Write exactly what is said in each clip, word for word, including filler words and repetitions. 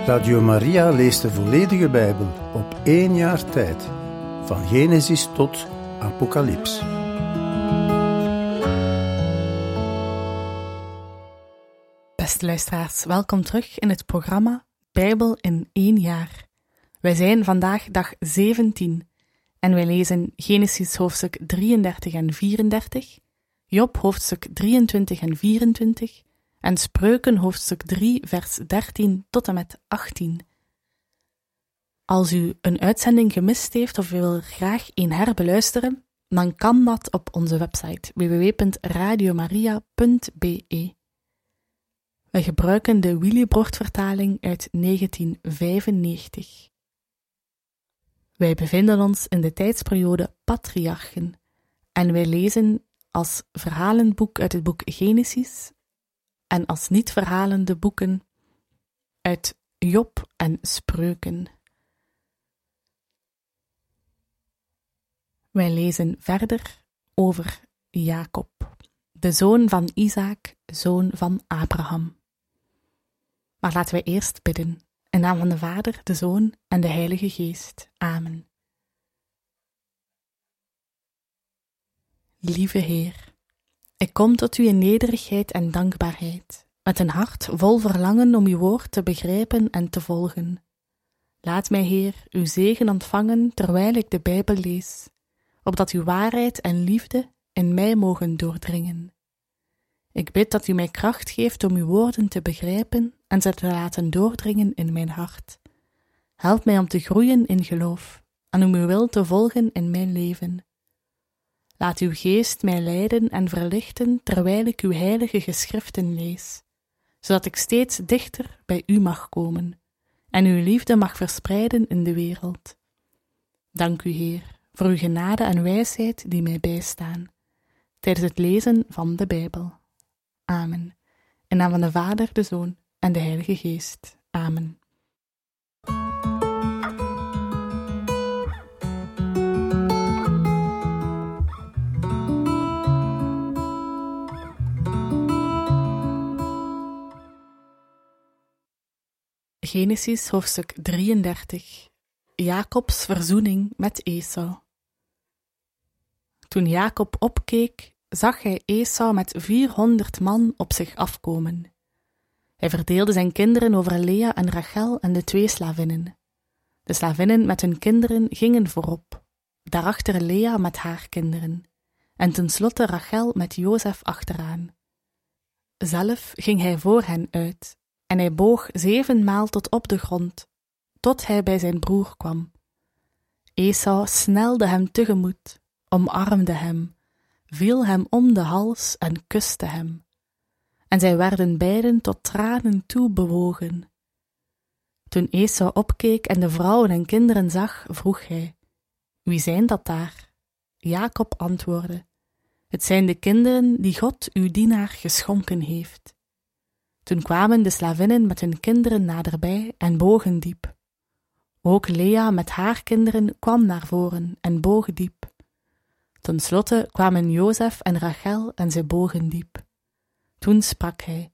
Radio Maria leest de volledige Bijbel op één jaar tijd, van Genesis tot Apocalyps. Beste luisteraars, welkom terug in het programma Bijbel in één jaar. Wij zijn vandaag dag zeventien en wij lezen Genesis hoofdstuk drieëndertig en vierendertig, Job hoofdstuk drieëntwintig en vierentwintig en Spreuken hoofdstuk drie vers dertien tot en met achttien. Als u een uitzending gemist heeft of u wil graag een herbeluisteren, dan kan dat op onze website w w w punt radiomaria punt b e. We gebruiken de Willibrord-vertaling uit negentien vijfennegentig. Wij bevinden ons in de tijdsperiode Patriarchen en wij lezen als verhalenboek uit het boek Genesis en als niet-verhalende boeken uit Job en Spreuken. Wij lezen verder over Jacob, de zoon van Isaac, zoon van Abraham. Maar laten wij eerst bidden, in naam van de Vader, de Zoon en de Heilige Geest. Amen. Lieve Heer, ik kom tot u in nederigheid en dankbaarheid, met een hart vol verlangen om uw woord te begrijpen en te volgen. Laat mij, Heer, uw zegen ontvangen terwijl ik de Bijbel lees, opdat uw waarheid en liefde in mij mogen doordringen. Ik bid dat u mij kracht geeft om uw woorden te begrijpen en ze te laten doordringen in mijn hart. Help mij om te groeien in geloof en om uw wil te volgen in mijn leven. Laat uw geest mij leiden en verlichten terwijl ik uw heilige geschriften lees, zodat ik steeds dichter bij u mag komen en uw liefde mag verspreiden in de wereld. Dank u, Heer, voor uw genade en wijsheid die mij bijstaan tijdens het lezen van de Bijbel. Amen. In naam van de Vader, de Zoon en de Heilige Geest. Amen. Genesis hoofdstuk drieëndertig. Jacobs verzoening met Esau. Toen Jacob opkeek, zag hij Esau met vierhonderd man op zich afkomen. Hij verdeelde zijn kinderen over Lea en Rachel en de twee slavinnen. De slavinnen met hun kinderen gingen voorop, daarachter Lea met haar kinderen, en tenslotte Rachel met Jozef achteraan. Zelf ging hij voor hen uit, en hij boog zevenmaal tot op de grond, tot hij bij zijn broer kwam. Esau snelde hem tegemoet, omarmde hem, viel hem om de hals en kuste hem. En zij werden beiden tot tranen toe bewogen. Toen Esau opkeek en de vrouwen en kinderen zag, vroeg hij: wie zijn dat daar? Jacob antwoordde: het zijn de kinderen die God uw dienaar geschonken heeft. Toen kwamen de slavinnen met hun kinderen naderbij en bogen diep. Ook Lea met haar kinderen kwam naar voren en boog diep. Ten slotte kwamen Jozef en Rachel en zij bogen diep. Toen sprak hij: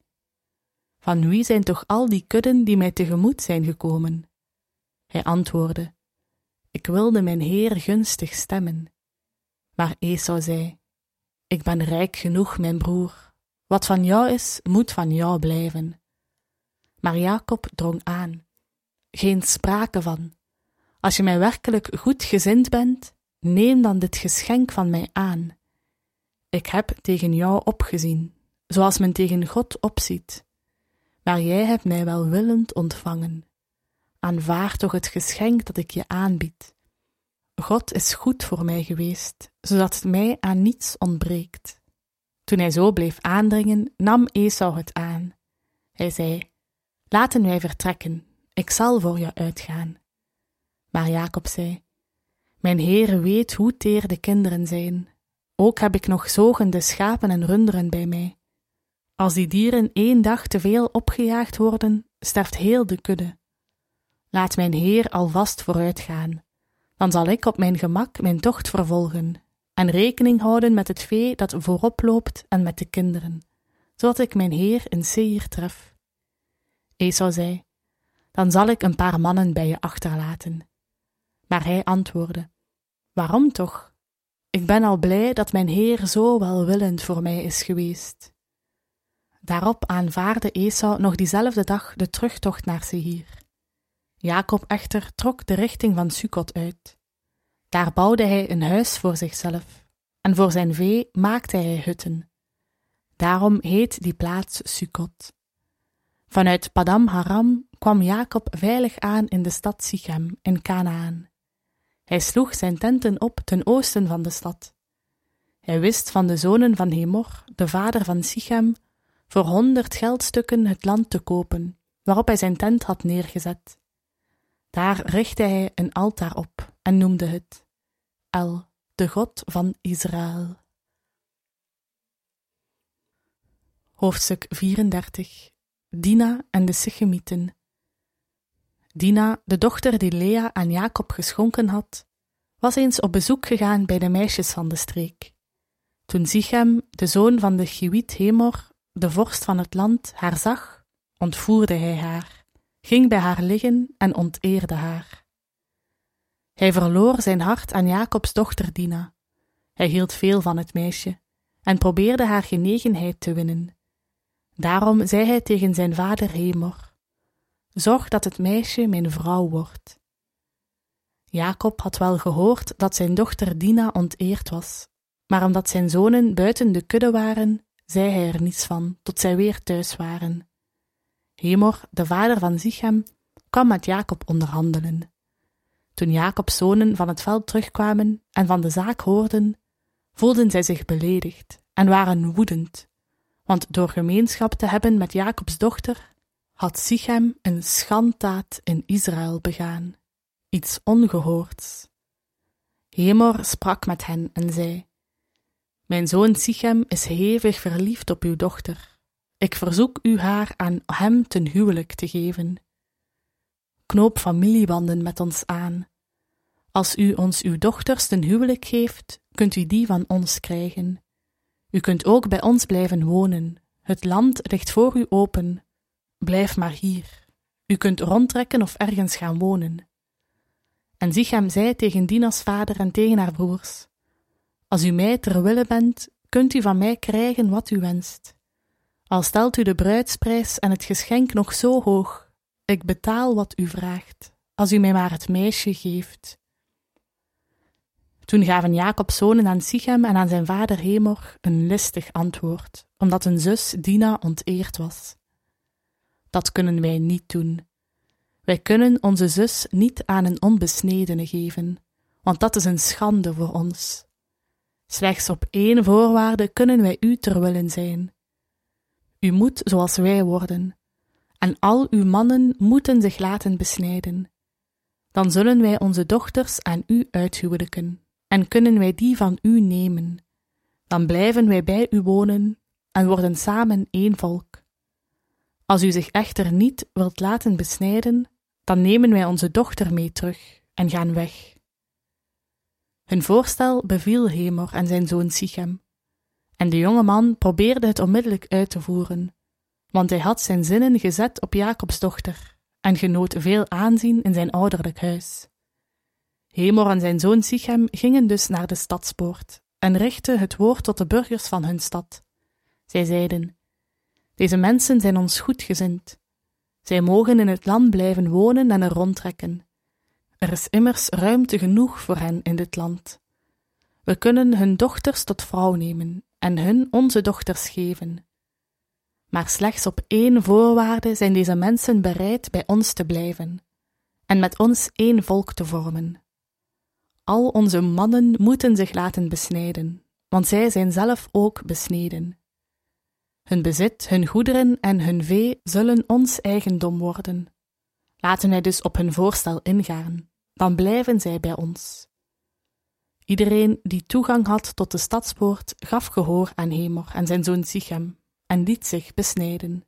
van wie zijn toch al die kudden die mij tegemoet zijn gekomen? Hij antwoordde: ik wilde mijn Heer gunstig stemmen. Maar Esau zei: ik ben rijk genoeg, mijn broer. Wat van jou is, moet van jou blijven. Maar Jacob drong aan: geen sprake van. Als je mij werkelijk goedgezind bent, neem dan dit geschenk van mij aan. Ik heb tegen jou opgezien, zoals men tegen God opziet. Maar jij hebt mij welwillend ontvangen. Aanvaard toch het geschenk dat ik je aanbied. God is goed voor mij geweest, zodat het mij aan niets ontbreekt. Toen hij zo bleef aandringen, nam Esau het aan. Hij zei: laten wij vertrekken, ik zal voor jou uitgaan. Maar Jacob zei: mijn Heer weet hoe teer de kinderen zijn. Ook heb ik nog zogende schapen en runderen bij mij. Als die dieren één dag te veel opgejaagd worden, sterft heel de kudde. Laat mijn Heer alvast vooruitgaan. Dan zal ik op mijn gemak mijn tocht vervolgen en rekening houden met het vee dat voorop loopt en met de kinderen, zodat ik mijn Heer in Seir tref. Esau zei: dan zal ik een paar mannen bij je achterlaten. Maar hij antwoordde: Waarom toch? Ik ben al blij dat mijn Heer zo welwillend voor mij is geweest. Daarop aanvaardde Esau nog diezelfde dag de terugtocht naar Seir. Jacob echter trok de richting van Sukkot uit. Daar bouwde hij een huis voor zichzelf, en voor zijn vee maakte hij hutten. Daarom heet die plaats Sukkot. Vanuit Padam Haram kwam Jacob veilig aan in de stad Sichem in Kanaan. Hij sloeg zijn tenten op ten oosten van de stad. Hij wist van de zonen van Hemor, de vader van Sichem, voor honderd geldstukken het land te kopen, waarop hij zijn tent had neergezet. Daar richtte hij een altaar op en noemde het El, de God van Israël. Hoofdstuk vierendertig. Dina en de Sichemieten. Dina, de dochter die Lea aan Jacob geschonken had, was eens op bezoek gegaan bij de meisjes van de streek. Toen Sichem, de zoon van de Chiwiet Hemor, de vorst van het land, haar zag, ontvoerde hij haar, ging bij haar liggen en onteerde haar. Hij verloor zijn hart aan Jacobs dochter Dina. Hij hield veel van het meisje en probeerde haar genegenheid te winnen. Daarom zei hij tegen zijn vader Hemor: Zorg dat het meisje mijn vrouw wordt. Jacob had wel gehoord dat zijn dochter Dina onteerd was, maar omdat zijn zonen buiten de kudde waren, zei hij er niets van, tot zij weer thuis waren. Hemor, de vader van Sichem, kwam met Jacob onderhandelen. Toen Jacobs zonen van het veld terugkwamen en van de zaak hoorden, voelden zij zich beledigd en waren woedend, want door gemeenschap te hebben met Jacobs dochter, had Sichem een schanddaad in Israël begaan, iets ongehoords. Hemor sprak met hen en zei: Mijn zoon Sichem is hevig verliefd op uw dochter. Ik verzoek u haar aan hem ten huwelijk te geven. Knoop familiebanden met ons aan. Als u ons uw dochters ten huwelijk geeft, kunt u die van ons krijgen. U kunt ook bij ons blijven wonen. Het land ligt voor u open. Blijf maar hier. U kunt rondtrekken of ergens gaan wonen. En Sichem zei tegen Dina's vader en tegen haar broers: Als u mij ter wille bent, kunt u van mij krijgen wat u wenst. Al stelt u de bruidsprijs en het geschenk nog zo hoog, ik betaal wat u vraagt, als u mij maar het meisje geeft. Toen gaven Jacobs zonen aan Sichem en aan zijn vader Hemor een listig antwoord, omdat hun zus Dina onteerd was. Dat kunnen wij niet doen. Wij kunnen onze zus niet aan een onbesnedene geven, want dat is een schande voor ons. Slechts op één voorwaarde kunnen wij u ter wille zijn. U moet zoals wij worden, en al uw mannen moeten zich laten besnijden. Dan zullen wij onze dochters aan u uithuwelijken, en kunnen wij die van u nemen. Dan blijven wij bij u wonen en worden samen één volk. Als u zich echter niet wilt laten besnijden, dan nemen wij onze dochter mee terug en gaan weg. Hun voorstel beviel Hemor en zijn zoon Sichem, en de jonge man probeerde het onmiddellijk uit te voeren, want hij had zijn zinnen gezet op Jacobs dochter en genoot veel aanzien in zijn ouderlijk huis. Hemor en zijn zoon Sichem gingen dus naar de stadspoort en richtten het woord tot de burgers van hun stad. Zij zeiden: Deze mensen zijn ons goedgezind. Zij mogen in het land blijven wonen en er rondtrekken. Er is immers ruimte genoeg voor hen in dit land. We kunnen hun dochters tot vrouw nemen en hun onze dochters geven. Maar slechts op één voorwaarde zijn deze mensen bereid bij ons te blijven en met ons één volk te vormen. Al onze mannen moeten zich laten besnijden, want zij zijn zelf ook besneden. Hun bezit, hun goederen en hun vee zullen ons eigendom worden. Laten wij dus op hun voorstel ingaan, dan blijven zij bij ons. Iedereen die toegang had tot de stadspoort gaf gehoor aan Hemor en zijn zoon Sichem en liet zich besnijden.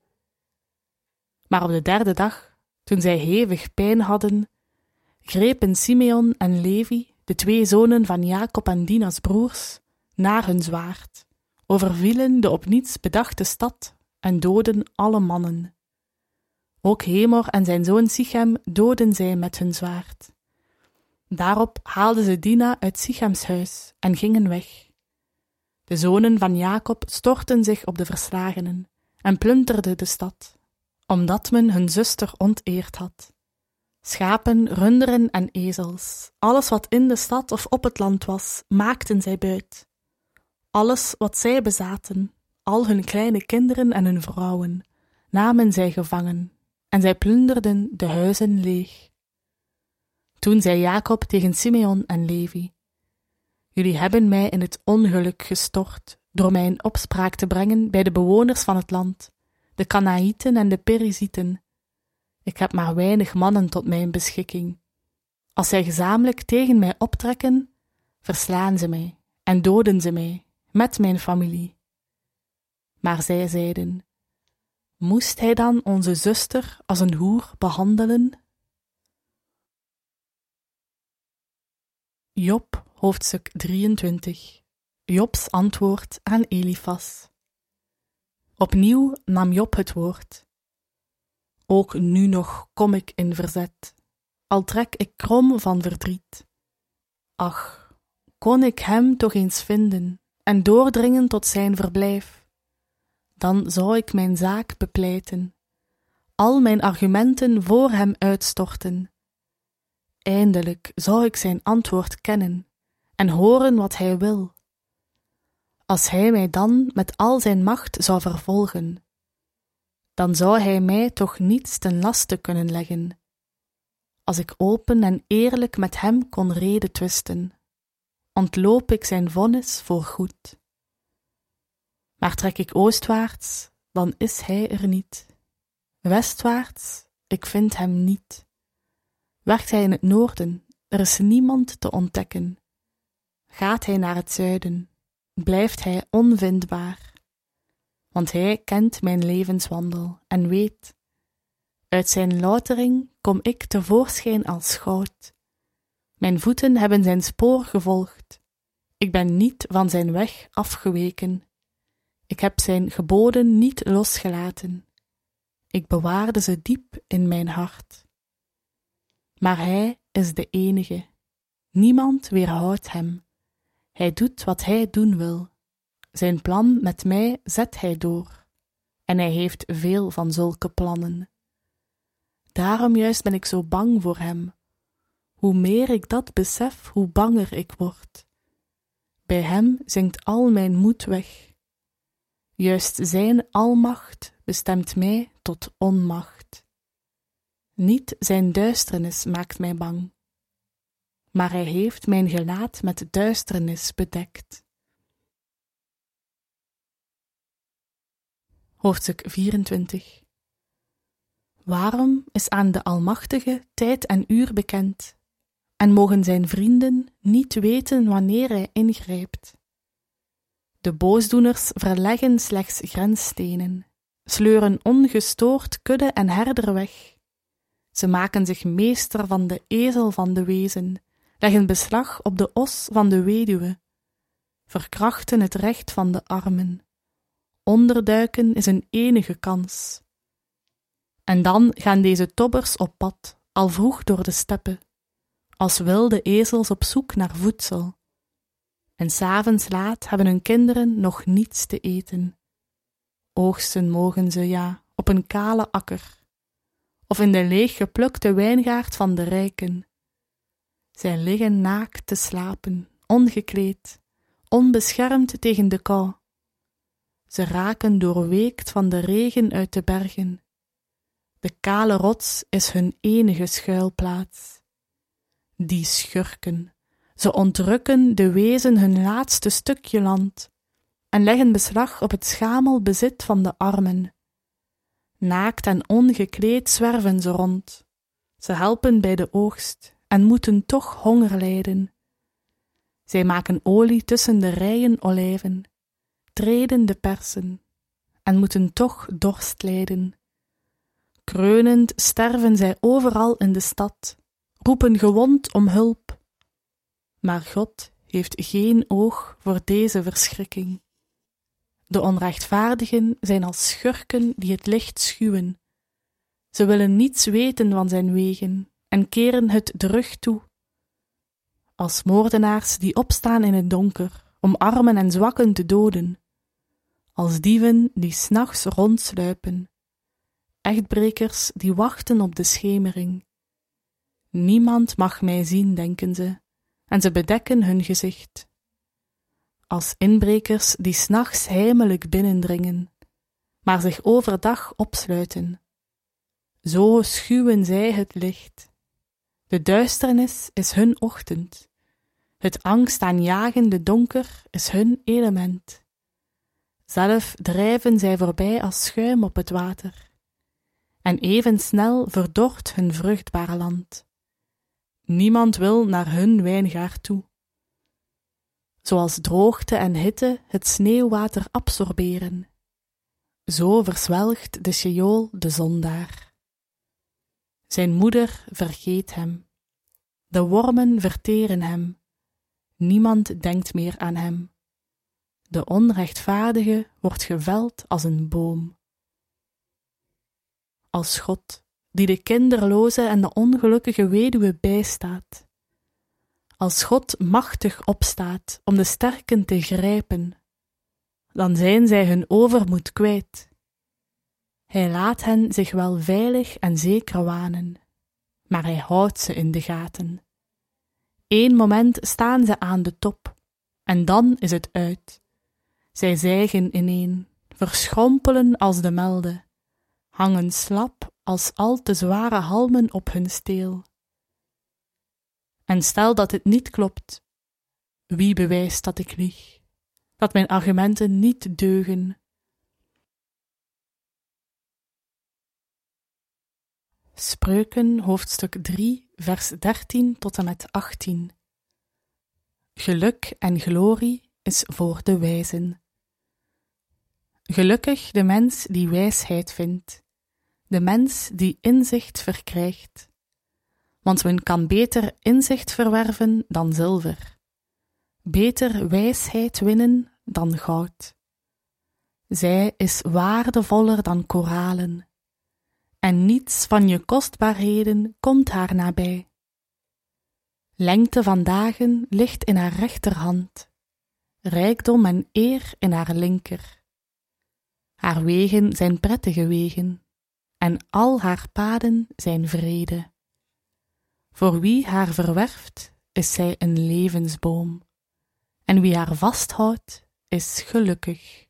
Maar op de derde dag, toen zij hevig pijn hadden, grepen Simeon en Levi, de twee zonen van Jacob en Dina's broers, naar hun zwaard, overvielen de op niets bedachte stad en doodden alle mannen. Ook Hemor en zijn zoon Sichem doodden zij met hun zwaard. Daarop haalden ze Dina uit Sichems huis en gingen weg. De zonen van Jacob stortten zich op de verslagenen en plunderden de stad, omdat men hun zuster onteerd had. Schapen, runderen en ezels, alles wat in de stad of op het land was, maakten zij buit. Alles wat zij bezaten, al hun kleine kinderen en hun vrouwen, namen zij gevangen, en zij plunderden de huizen leeg. Toen zei Jacob tegen Simeon en Levi: Jullie hebben mij in het ongeluk gestort, door mij in opspraak te brengen bij de bewoners van het land, de Kanaïten en de Perizieten. Ik heb maar weinig mannen tot mijn beschikking. Als zij gezamenlijk tegen mij optrekken, verslaan ze mij en doden ze mij, met mijn familie. Maar zij zeiden: Moest hij dan onze zuster als een hoer behandelen? Job, hoofdstuk drieëntwintig. Jobs antwoord aan Elifas. Opnieuw nam Job het woord. Ook nu nog kom ik in verzet, al trek ik krom van verdriet. Ach, kon ik hem toch eens vinden en doordringen tot zijn verblijf, dan zou ik mijn zaak bepleiten, al mijn argumenten voor hem uitstorten. Eindelijk zou ik zijn antwoord kennen en horen wat hij wil. Als hij mij dan met al zijn macht zou vervolgen, dan zou hij mij toch niets ten laste kunnen leggen. Als ik open en eerlijk met hem kon redetwisten, ontloop ik zijn vonnis voor goed. Maar trek ik oostwaarts, dan is hij er niet. Westwaarts, ik vind hem niet. Werkt hij in het noorden, er is niemand te ontdekken. Gaat hij naar het zuiden, blijft hij onvindbaar. Want hij kent mijn levenswandel en weet, uit zijn loutering kom ik tevoorschijn als goud. Mijn voeten hebben zijn spoor gevolgd. Ik ben niet van zijn weg afgeweken. Ik heb zijn geboden niet losgelaten. Ik bewaarde ze diep in mijn hart. Maar hij is de enige. Niemand weerhoudt hem. Hij doet wat hij doen wil. Zijn plan met mij zet hij door. En hij heeft veel van zulke plannen. Daarom juist ben ik zo bang voor hem. Hoe meer ik dat besef, hoe banger ik word. Bij hem zinkt al mijn moed weg. Juist zijn almacht bestemt mij tot onmacht. Niet zijn duisternis maakt mij bang, maar hij heeft mijn gelaat met duisternis bedekt. Hoofdstuk vierentwintig. Waarom is aan de Almachtige tijd en uur bekend, en mogen zijn vrienden niet weten wanneer hij ingrijpt? De boosdoeners verleggen slechts grensstenen, sleuren ongestoord kudde en herder weg. Ze maken zich meester van de ezel van de wezen, leggen beslag op de os van de weduwe, verkrachten het recht van de armen. Onderduiken is een enige kans. En dan gaan deze tobbers op pad, al vroeg door de steppen, als wilde ezels op zoek naar voedsel. En 's avonds laat hebben hun kinderen nog niets te eten. Oogsten mogen ze, ja, op een kale akker, of in de leeggeplukte wijngaard van de rijken. Zij liggen naakt te slapen, ongekleed, onbeschermd tegen de kou. Ze raken doorweekt van de regen uit de bergen. De kale rots is hun enige schuilplaats. Die schurken, ze ontrukken de wezen hun laatste stukje land en leggen beslag op het schamel bezit van de armen. Naakt en ongekleed zwerven ze rond. Ze helpen bij de oogst en moeten toch honger lijden. Zij maken olie tussen de rijen olijven, treden de persen en moeten toch dorst lijden. Kreunend sterven zij overal in de stad, roepen gewond om hulp. Maar God heeft geen oog voor deze verschrikking. De onrechtvaardigen zijn als schurken die het licht schuwen. Ze willen niets weten van zijn wegen en keren het de rug toe. Als moordenaars die opstaan in het donker om armen en zwakken te doden. Als dieven die 's nachts rondsluipen. Echtbrekers die wachten op de schemering. Niemand mag mij zien, denken ze, en ze bedekken hun gezicht. Als inbrekers die 's nachts heimelijk binnendringen, maar zich overdag opsluiten. Zo schuwen zij het licht. De duisternis is hun ochtend. Het angstaanjagende donker is hun element. Zelf drijven zij voorbij als schuim op het water. En even snel verdort hun vruchtbare land. Niemand wil naar hun wijngaard toe. Zoals droogte en hitte het sneeuwwater absorberen, zo verzwelgt de Sjeol de zondaar. Zijn moeder vergeet hem. De wormen verteren hem. Niemand denkt meer aan hem. De onrechtvaardige wordt geveld als een boom. Als God, die de kinderloze en de ongelukkige weduwe bijstaat. Als God machtig opstaat om de sterken te grijpen, dan zijn zij hun overmoed kwijt. Hij laat hen zich wel veilig en zeker wanen, maar hij houdt ze in de gaten. Eén moment staan ze aan de top, en dan is het uit. Zij zijgen ineen, verschrompelen als de melde, hangen slap als al te zware halmen op hun steel. En stel dat het niet klopt, wie bewijst dat ik lieg, dat mijn argumenten niet deugen? Spreuken, hoofdstuk drie, vers dertien tot en met achttien. Geluk en glorie is voor de wijzen. Gelukkig de mens die wijsheid vindt, de mens die inzicht verkrijgt. Want men kan beter inzicht verwerven dan zilver, beter wijsheid winnen dan goud. Zij is waardevoller dan koralen, en niets van je kostbaarheden komt haar nabij. Lengte van dagen ligt in haar rechterhand, rijkdom en eer in haar linker. Haar wegen zijn prettige wegen, en al haar paden zijn vrede. Voor wie haar verwerft, is zij een levensboom, en wie haar vasthoudt, is gelukkig.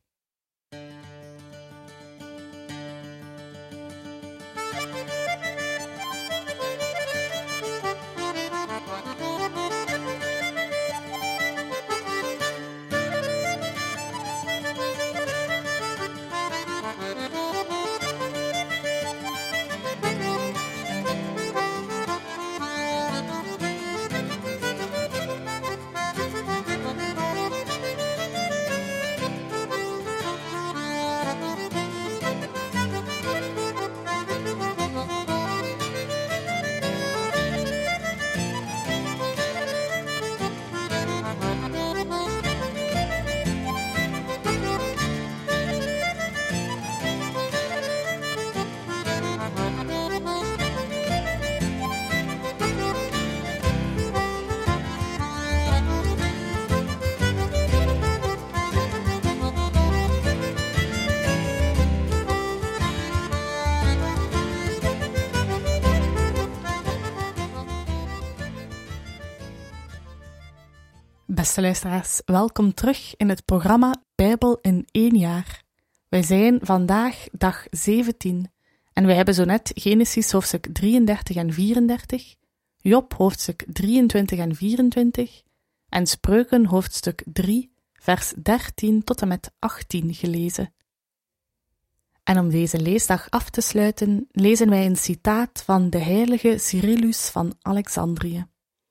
Beste luisteraars, welkom terug in het programma Bijbel in één jaar. Wij zijn vandaag dag zeventien en wij hebben zo net Genesis hoofdstuk drieëndertig en vierendertig, Job hoofdstuk drieëntwintig en vierentwintig en Spreuken hoofdstuk drie, vers dertien tot en met achttien gelezen. En om deze leesdag af te sluiten, lezen wij een citaat van de heilige Cyrillus van Alexandrië.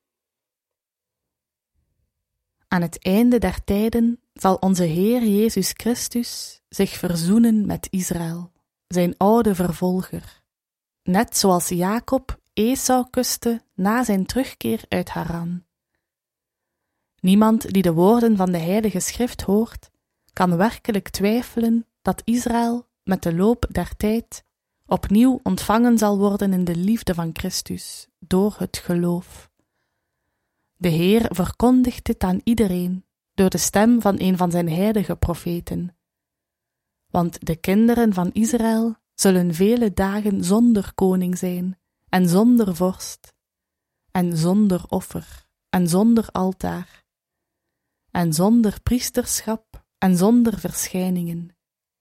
Aan het einde der tijden zal onze Heer Jezus Christus zich verzoenen met Israël, zijn oude vervolger, net zoals Jacob Esau kuste na zijn terugkeer uit Haran. Niemand die de woorden van de Heilige Schrift hoort, kan werkelijk twijfelen dat Israël met de loop der tijd opnieuw ontvangen zal worden in de liefde van Christus, door het geloof. De Heer verkondigt dit aan iedereen, door de stem van een van zijn heilige profeten. Want de kinderen van Israël zullen vele dagen zonder koning zijn, en zonder vorst, en zonder offer, en zonder altaar, en zonder priesterschap, en zonder verschijningen.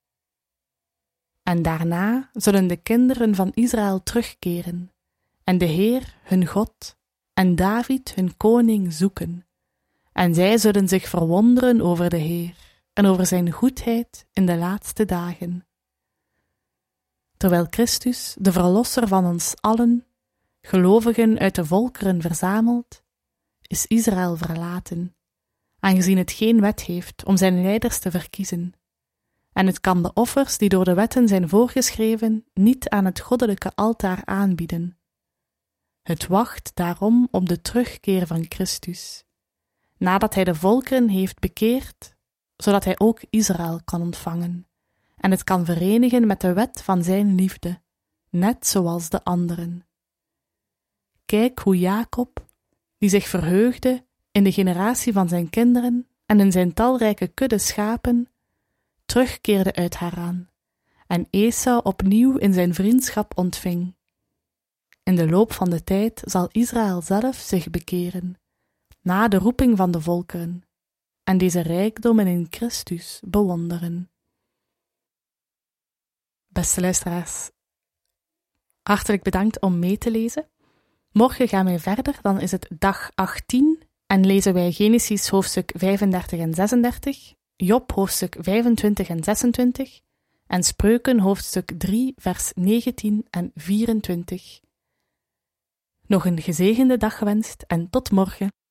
En daarna zullen de kinderen van Israël terugkeren, en de Heer, hun God, en David, hun koning, zoeken. En zij zullen zich verwonderen over de Heer, en over zijn goedheid in de laatste dagen. Terwijl Christus, de Verlosser van ons allen, gelovigen uit de volkeren verzamelt, is Israël verlaten, aangezien het geen wet heeft om zijn leiders te verkiezen. En het kan de offers die door de wetten zijn voorgeschreven niet aan het goddelijke altaar aanbieden. Het wacht daarom op de terugkeer van Christus, nadat hij de volkeren heeft bekeerd, zodat hij ook Israël kan ontvangen, en het kan verenigen met de wet van zijn liefde, net zoals de anderen. Kijk hoe Jacob, die zich verheugde in de generatie van zijn kinderen en in zijn talrijke kudde schapen, terugkeerde uit Haran, en Esau opnieuw in zijn vriendschap ontving. In de loop van de tijd zal Israël zelf zich bekeren, na de roeping van de volkeren, en deze rijkdommen in Christus bewonderen. Beste luisteraars, hartelijk bedankt om mee te lezen. Morgen gaan wij verder, dan is het dag achttien en lezen wij Genesis hoofdstuk vijfendertig en zesendertig, Job hoofdstuk vijfentwintig en zesentwintig en Spreuken hoofdstuk drie vers negentien en vierentwintig. Nog een gezegende dag gewenst en tot morgen.